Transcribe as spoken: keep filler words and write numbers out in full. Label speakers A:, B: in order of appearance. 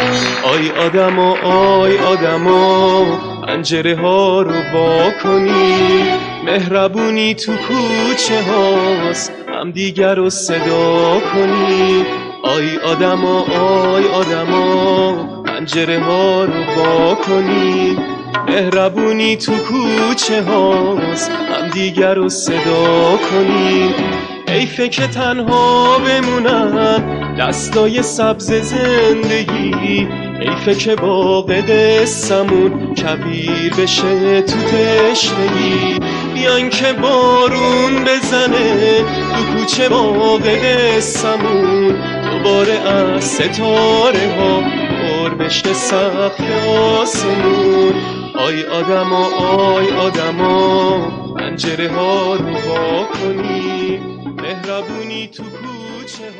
A: آی آدما آی آدما پنجره ها رو وا کنی، مهربونی تو کوچه هاست هم دیگر رو صدا کنی. آی آدما آی آدما پنجره ها رو وا کنی، مهربونی تو کوچه هاست هم دیگر رو صدا کنی. حیفه که تنها بمونن دستای سبز زندگی، حیفه که باغ قصه‌مون کبیر بشه تو تشنگی. بیان که بارون بزنه تو کوچه باغ قصه‌مون، دوباره از ستاره ها پر بشه سقف آسمون. آی آدما آی آدما پنجره ها رو وا کنی، مهربونی تو کوچه ها